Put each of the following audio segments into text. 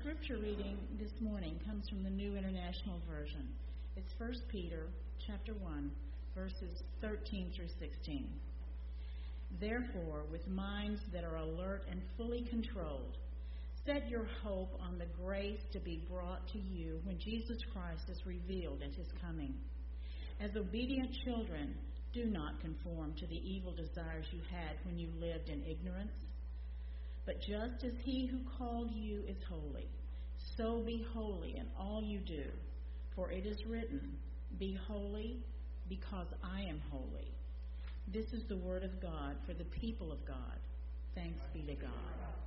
scripture reading this morning comes from the New International Version. It's 1 Peter chapter 1, verses 13 through 16. Therefore, with minds that are alert and fully controlled, set your hope on the grace to be brought to you when Jesus Christ is revealed at his coming. As obedient children, do not conform to the evil desires you had when you lived in ignorance. But just as he who called you is holy, so be holy in all you do. For it is written, be holy because I am holy. This is the word of God for the people of God. Thanks be to God.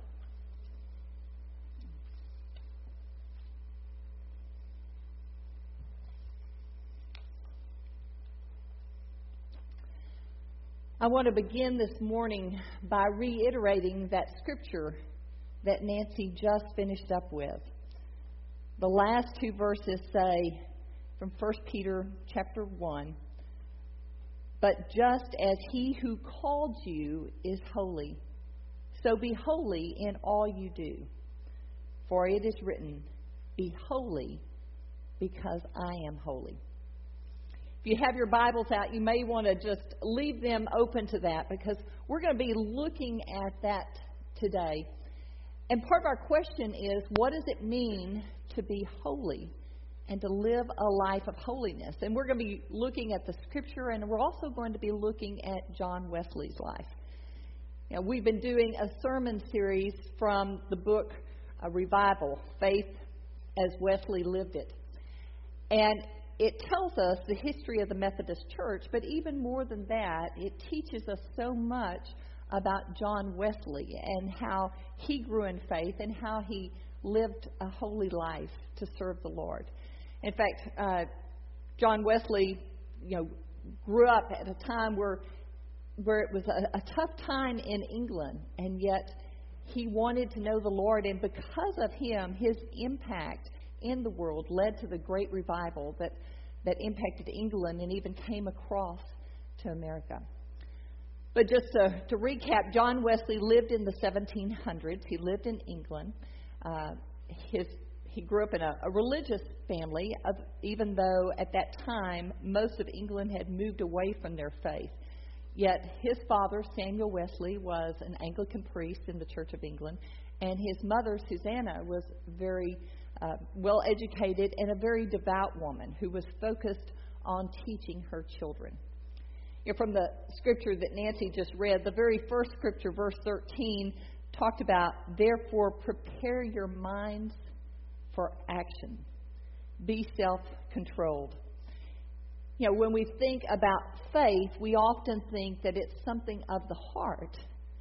I want to begin this morning by reiterating that scripture that Nancy just finished up with. The last two verses say from 1 Peter chapter 1, but just as he who called you is holy, so be holy in all you do. For it is written, be holy because I am holy. If you have your Bibles out, you may want to just leave them open to that because we're going to be looking at that today. And part of our question is, what does it mean to be holy and to live a life of holiness? And we're going to be looking at the scripture, and we're also going to be looking at John Wesley's life. You know, we've been doing a sermon series from the book Revival, Faith as Wesley Lived It. And it tells us the history of the Methodist Church, but even more than that, it teaches us so much about John Wesley and how he grew in faith and how he lived a holy life to serve the Lord. In fact, John Wesley, grew up at a time where it was a tough time in England, and yet he wanted to know the Lord, and because of him, his impact in the world led to the great revival that impacted England and even came across to America. But just to recap, John Wesley lived in the 1700s. He lived in England. He grew up in a religious family, even though at that time most of England had moved away from their faith. Yet his father, Samuel Wesley, was an Anglican priest in the Church of England, and his mother, Susanna, was very well educated and a very devout woman who was focused on teaching her children. From the scripture that Nancy just read, the very first scripture, verse 13, talked about, therefore prepare your minds for action. Be self-controlled. When we think about faith, we often think that it's something of the heart,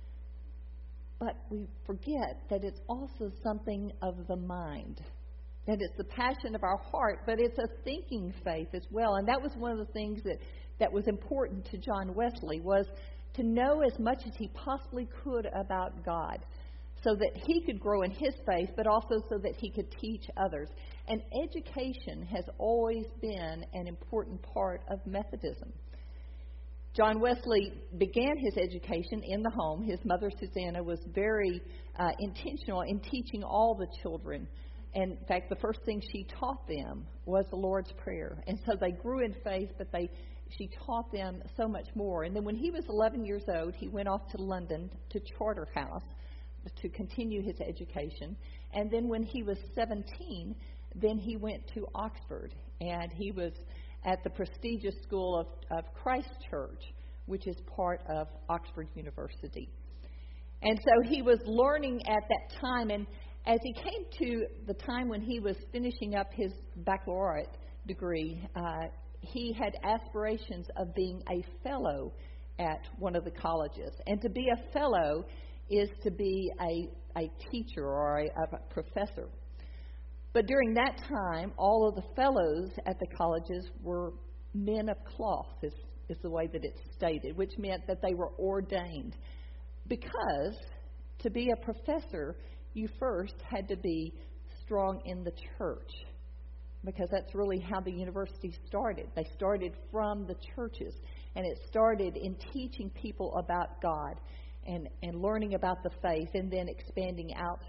but we forget that it's also something of the mind. That it's the passion of our heart, but it's a thinking faith as well. And that was one of the things that was important to John Wesley, was to know as much as he possibly could about God so that he could grow in his faith, but also so that he could teach others. And education has always been an important part of Methodism. John Wesley began his education in the home. His mother, Susanna, was very intentional in teaching all the children. And in fact, the first thing she taught them was the Lord's Prayer. And so they grew in faith, but she taught them so much more. And then when he was 11 years old, he went off to London to Charterhouse to continue his education. And then when he was 17, then he went to Oxford. And he was at the prestigious school of Christ Church, which is part of Oxford University. And so he was learning at that time. And as he came to the time when he was finishing up his baccalaureate degree, he had aspirations of being a fellow at one of the colleges. And to be a fellow is to be a teacher or a professor. But during that time, all of the fellows at the colleges were men of cloth, is the way that it's stated, which meant that they were ordained. Because to be a professor, you first had to be strong in the church, because that's really how the university started. They started from the churches, and it started in teaching people about God and learning about the faith, and then expanding out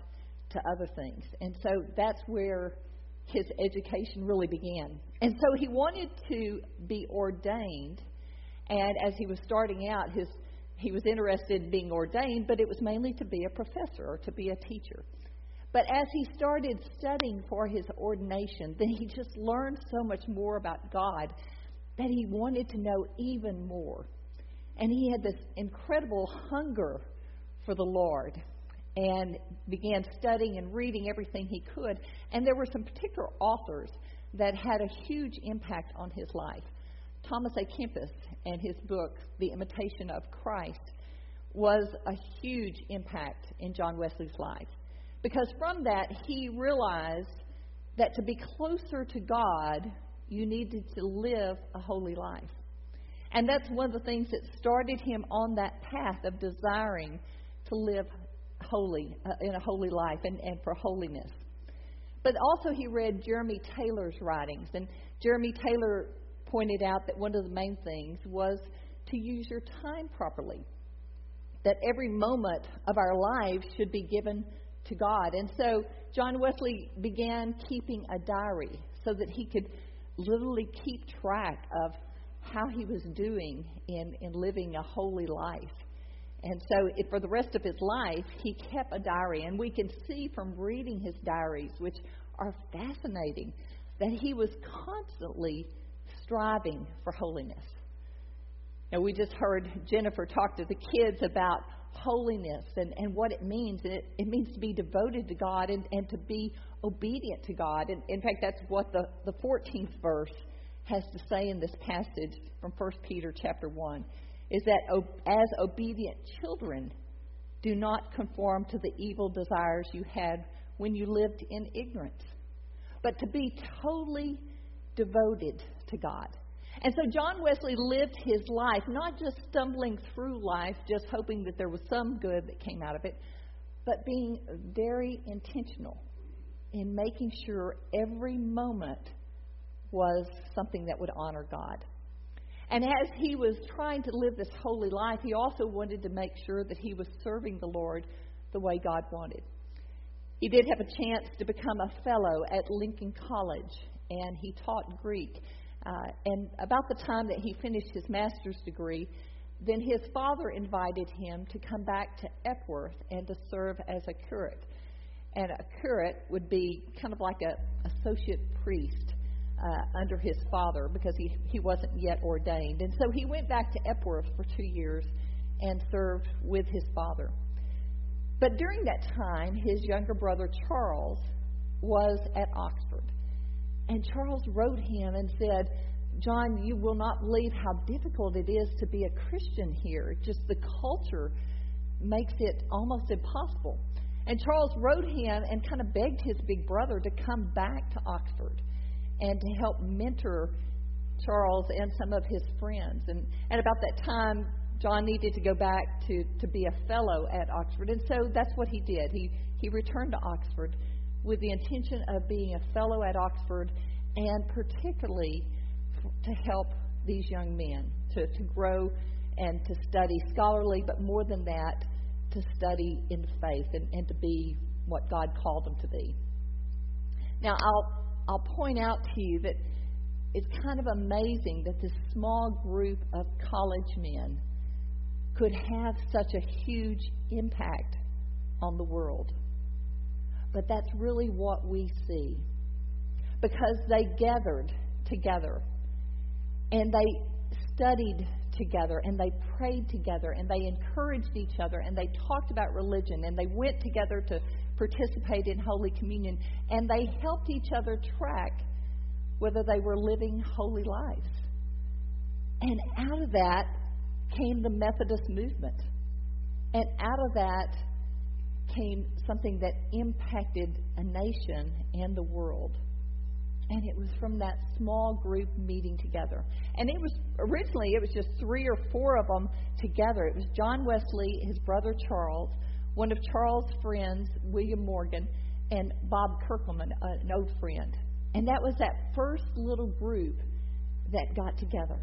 to other things. And so that's where his education really began. And so he wanted to be ordained, and as he was starting out, he was interested in being ordained, but it was mainly to be a professor or to be a teacher. But as he started studying for his ordination, then he just learned so much more about God that he wanted to know even more. And he had this incredible hunger for the Lord and began studying and reading everything he could. And there were some particular authors that had a huge impact on his life. Thomas A. Kempis and his book, The Imitation of Christ, was a huge impact in John Wesley's life. Because from that, he realized that to be closer to God, you needed to live a holy life. And that's one of the things that started him on that path of desiring to live holy, in a holy life and for holiness. But also he read Jeremy Taylor's writings. And Jeremy Taylor pointed out that one of the main things was to use your time properly. That every moment of our lives should be given to God. And so John Wesley began keeping a diary so that he could literally keep track of how he was doing in living a holy life. And so for the rest of his life, he kept a diary. And we can see from reading his diaries, which are fascinating, that he was constantly striving for holiness. Now, we just heard Jennifer talk to the kids about holiness and what it means. It means to be devoted to God and to be obedient to God. And in fact, that's what the 14th verse has to say in this passage from 1 Peter chapter 1, is that as obedient children, do not conform to the evil desires you had when you lived in ignorance, but to be totally devoted to God. And so John Wesley lived his life not just stumbling through life, just hoping that there was some good that came out of it, but being very intentional in making sure every moment was something that would honor God. And as he was trying to live this holy life, he also wanted to make sure that he was serving the Lord the way God wanted. He did have a chance to become a fellow at Lincoln College, and he taught Greek. And about the time that he finished his master's degree, then his father invited him to come back to Epworth and to serve as a curate. And a curate would be kind of like an associate priest under his father, because he wasn't yet ordained. And so he went back to Epworth for 2 years and served with his father. But during that time, his younger brother Charles was at Oxford. And Charles wrote him and said, "John, you will not believe how difficult it is to be a Christian here. Just the culture makes it almost impossible." And Charles wrote him and kind of begged his big brother to come back to Oxford and to help mentor Charles and some of his friends. And about that time, John needed to go back to be a fellow at Oxford. And so that's what he did. He returned to Oxford with the intention of being a fellow at Oxford, and particularly to help these young men to grow and to study scholarly, but more than that, to study in faith and to be what God called them to be. Now, I'll point out to you that it's kind of amazing that this small group of college men could have such a huge impact on the world. But that's really what we see. Because they gathered together and they studied together and they prayed together and they encouraged each other and they talked about religion and they went together to participate in Holy Communion, and they helped each other track whether they were living holy lives. And out of that came the Methodist movement. And out of that came something that impacted a nation and the world. And it was from that small group meeting together. And it was just 3 or 4 of them together. It was John Wesley, his brother Charles, one of Charles' friends, William Morgan, and Bob Kirkleman, an old friend. And that was that first little group that got together.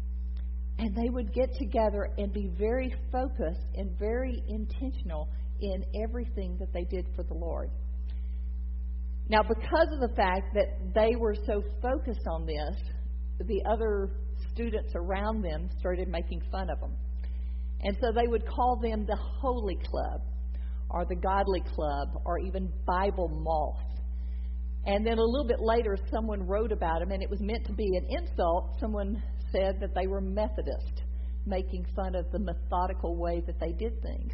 And they would get together and be very focused and very intentional in everything that they did for the Lord. Now, because of the fact that they were so focused on this, the other students around them started making fun of them. And so they would call them the Holy Club, or the Godly Club, or even Bible Moth. And then a little bit later, someone wrote about them, and it was meant to be an insult. Someone said that they were Methodist, making fun of the methodical way that they did things.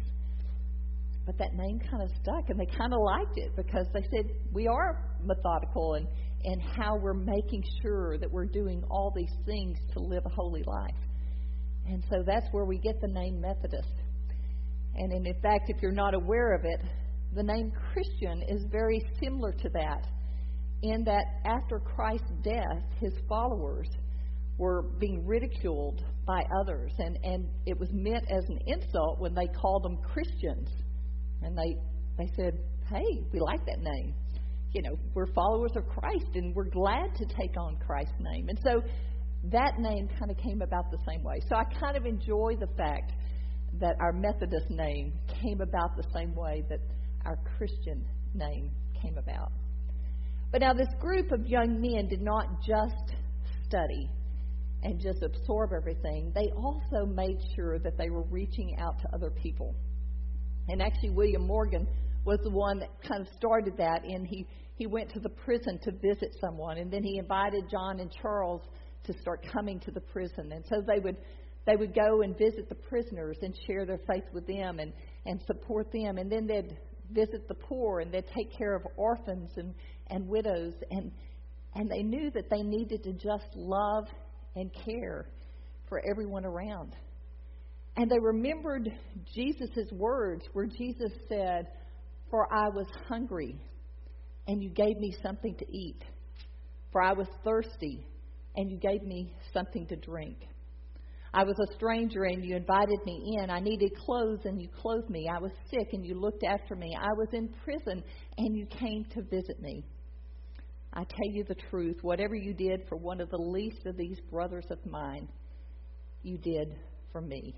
But that name kind of stuck, and they kind of liked it because they said, we are methodical in how we're making sure that we're doing all these things to live a holy life. And so that's where we get the name Methodist. And in fact, if you're not aware of it, the name Christian is very similar to that, in that after Christ's death, his followers were being ridiculed by others. And it was meant as an insult when they called them Christians. And they said, hey, we like that name. You know, we're followers of Christ, and we're glad to take on Christ's name. And so that name kind of came about the same way. So I kind of enjoy the fact that our Methodist name came about the same way that our Christian name came about. But now this group of young men did not just study and just absorb everything. They also made sure that they were reaching out to other people. And actually, William Morgan was the one that kind of started that, and he went to the prison to visit someone, and then he invited John and Charles to start coming to the prison. And so they would go and visit the prisoners and share their faith with them and support them. And then they'd visit the poor, and they'd take care of orphans and widows. And they knew that they needed to just love and care for everyone around. And they remembered Jesus' words where Jesus said, "For I was hungry, and you gave me something to eat. For I was thirsty, and you gave me something to drink. I was a stranger, and you invited me in. I needed clothes, and you clothed me. I was sick, and you looked after me. I was in prison, and you came to visit me. I tell you the truth, whatever you did for one of the least of these brothers of mine, you did for me."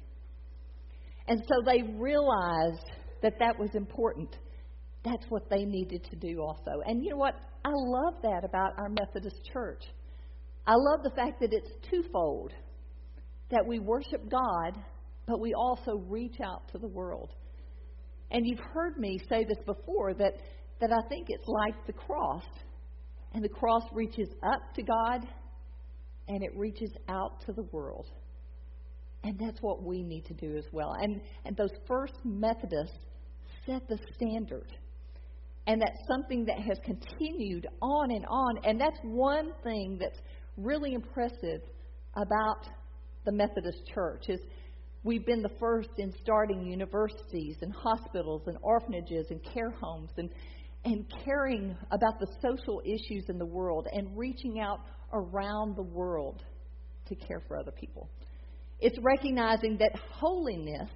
And so they realized that that was important. That's what they needed to do also. And you know what? I love that about our Methodist Church. I love the fact that it's twofold, that we worship God, but we also reach out to the world. And you've heard me say this before, that I think it's like the cross. And the cross reaches up to God, and it reaches out to the world. And that's what we need to do as well. And those first Methodists set the standard. And that's something that has continued on and on. And that's one thing that's really impressive about the Methodist Church is we've been the first in starting universities and hospitals and orphanages and care homes and caring about the social issues in the world and reaching out around the world to care for other people. It's recognizing that holiness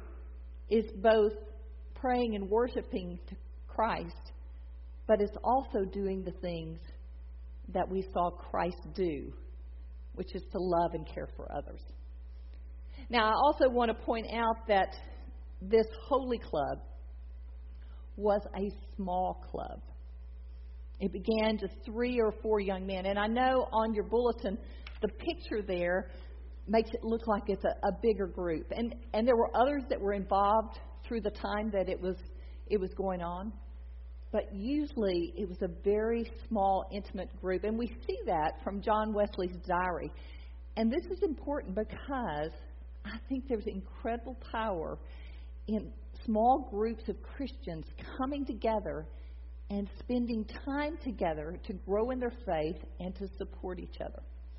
is both praying and worshiping to Christ, but it's also doing the things that we saw Christ do, which is to love and care for others. Now, I also want to point out that this Holy Club was a small club. It began just 3 or 4 young men. And I know on your bulletin, the picture there makes it look like it's a bigger group. And there were others that were involved through the time that it was going on. But usually it was a very small, intimate group. And we see that from John Wesley's diary. And this is important because I think there's incredible power in small groups of Christians coming together and spending time together to grow in their faith and to support each other.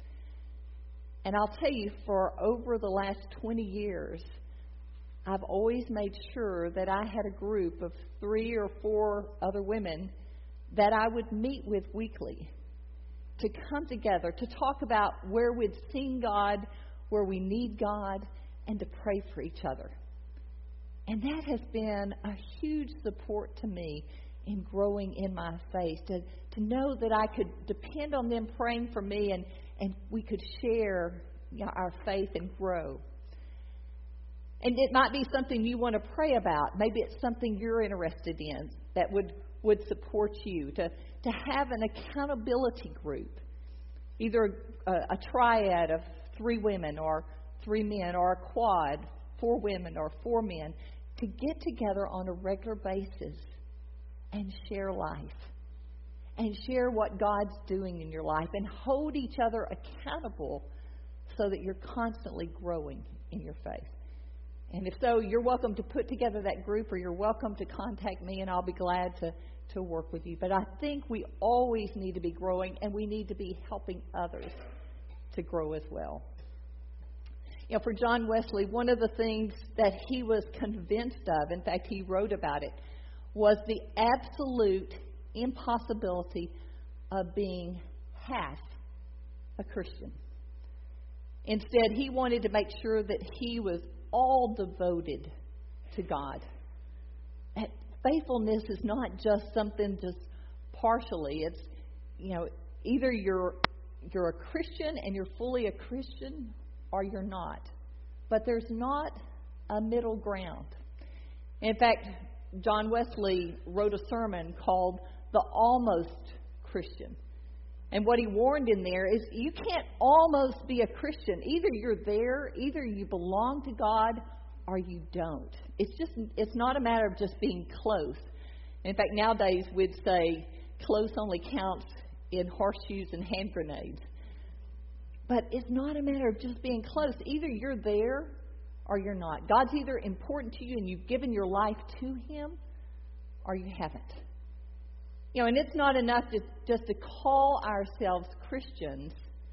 And I'll tell you, for over the last 20 years, I've always made sure that I had a group of 3 or 4 other women that I would meet with weekly to come together to talk about where we'd seen God, where we need God, and to pray for each other. And that has been a huge support to me in growing in my faith, to know that I could depend on them praying for me and we could share our faith and grow. And it might be something you want to pray about. Maybe it's something you're interested in that would would support you, to have an accountability group, either a triad of 3 women or 3 men, or a quad, 4 women or 4 men, to get together on a regular basis and share life and share what God's doing in your life and hold each other accountable so that you're constantly growing in your faith. And if so, you're welcome to put together that group, or you're welcome to contact me, and I'll be glad to work with you. But I think we always need to be growing, and we need to be helping others to grow as well. You know, for John Wesley, one of the things that he was convinced of, in fact, he wrote about it, was the absolute impossibility of being half a Christian. Instead, he wanted to make sure that he was all devoted to God. That faithfulness is not just something just partially. It's, you know, either you're a Christian and you're fully a Christian, or you're not. But there's not a middle ground. In fact, John Wesley wrote a sermon called The Almost Christian. And what he warned in there is you can't almost be a Christian. Either you're there, either you belong to God, or you don't. It's not a matter of just being close. In fact, nowadays we'd say close only counts in horseshoes and hand grenades. But it's not a matter of just being close. Either you're there or you're not. God's either important to you and you've given your life to Him, or you haven't. You know, and it's not enough just to call ourselves Christians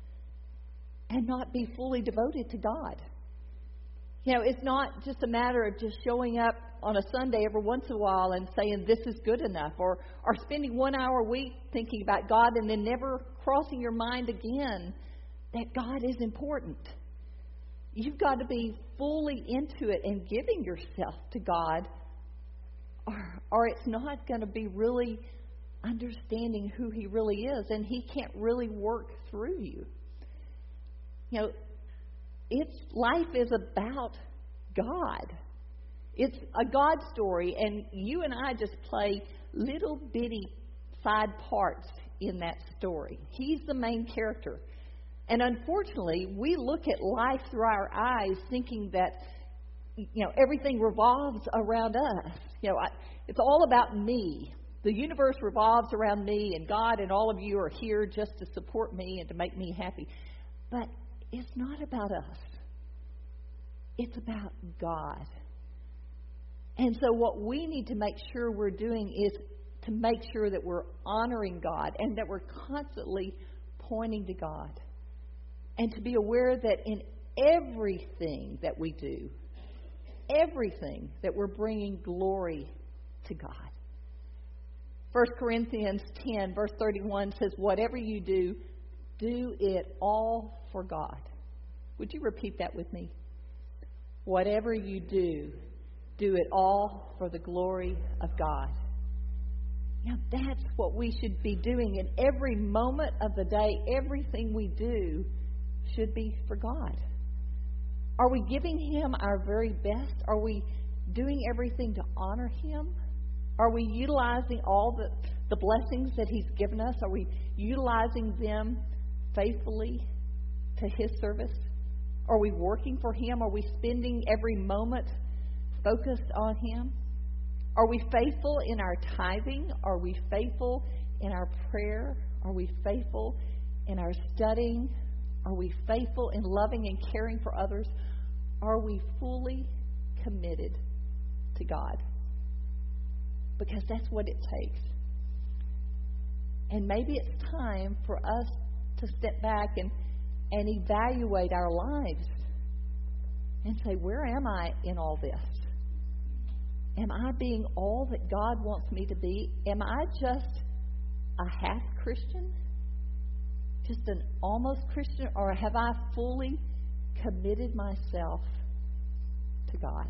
and not be fully devoted to God. You know, it's not just a matter of just showing up on a Sunday every once in a while and saying this is good enough, or spending 1 hour a week thinking about God and then never crossing your mind again that God is important. You've got to be fully into it and giving yourself to God, or it's not going to be really understanding who He really is, and He can't really work through you. You know, life is about God. It's a God story, and you and I just play little bitty side parts in that story. He's the main character. And unfortunately, we look at life through our eyes thinking that, you know, everything revolves around us. You know, it's all about me. The universe revolves around me, and God and all of you are here just to support me and to make me happy. But it's not about us. It's about God. And so what we need to make sure we're doing is to make sure that we're honoring God and that we're constantly pointing to God. And to be aware that in everything that we do, everything, that we're bringing glory to God. 1 Corinthians 10, verse 31 says, whatever you do, do it all for God. Would you repeat that with me? Whatever you do, do it all for the glory of God. Now that's what we should be doing in every moment of the day. Everything we do should be for God. Are we giving Him our very best? Are we doing everything to honor Him? Are we utilizing all the blessings that He's given us? Are we utilizing them faithfully to His service? Are we working for Him? Are we spending every moment focused on Him? Are we faithful in our tithing? Are we faithful in our prayer? Are we faithful in our studying? Are we faithful in loving and caring for others? Are we fully committed to God? Because that's what it takes. And maybe it's time for us to step back and evaluate our lives and say, where am I in all this? Am I being all that God wants me to be? Am I just a half Christian? Just an almost Christian? Or have I fully committed myself to God?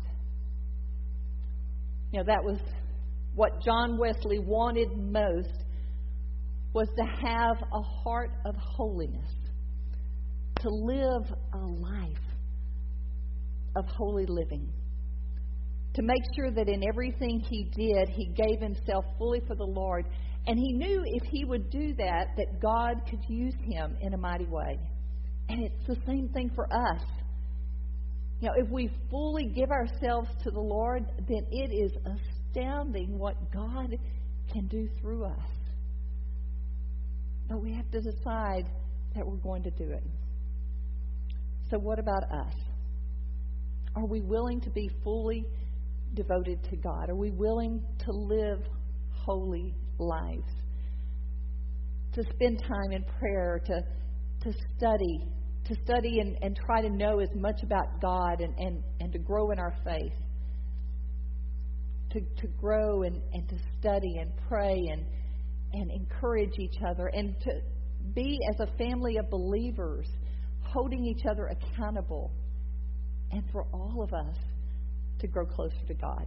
You know, that was what John Wesley wanted most, was to have a heart of holiness, to live a life of holy living. to make sure that in everything he did, he gave himself fully for the Lord. And he knew if he would do that, that God could use him in a mighty way. And it's the same thing for us. You know, if we fully give ourselves to the Lord, then it is astounding what God can do through us. But we have to decide that we're going to do it. So what about us? Are we willing to be fully devoted to God? Are we willing to live holy lives? To spend time in prayer, to study and try to know as much about God and to grow in our faith. To grow and to study and pray and encourage each other, and to be as a family of believers holding each other accountable, and for all of us to grow closer to God.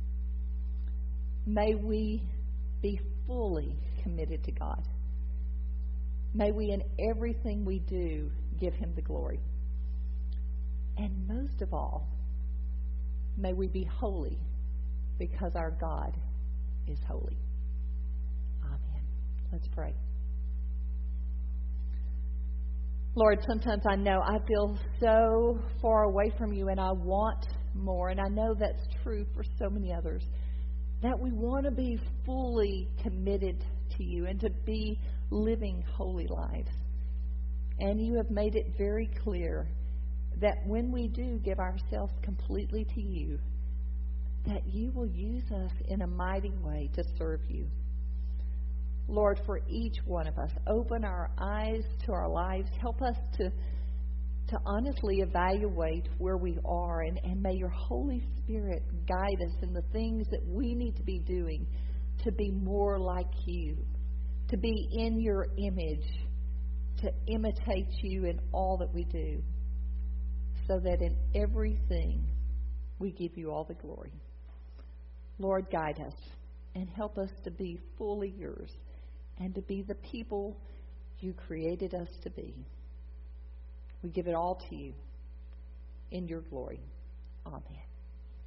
May we be fully committed to God. May we in everything we do give Him the glory. And most of all, may we be holy because our God is holy. Amen. Let's pray. Lord, sometimes I know I feel so far away from you and I want more. And I know that's true for so many others. That we want to be fully committed to you and to be living holy lives. And you have made it very clear that when we do give ourselves completely to you, that you will use us in a mighty way to serve you. Lord, for each one of us, open our eyes to our lives. Help us to honestly evaluate where we are, and may your Holy Spirit guide us in the things that we need to be doing to be more like you, to be in your image, to imitate you in all that we do, so that in everything we give you all the glory. Lord, guide us and help us to be fully yours and to be the people you created us to be. We give it all to you in your glory. Amen.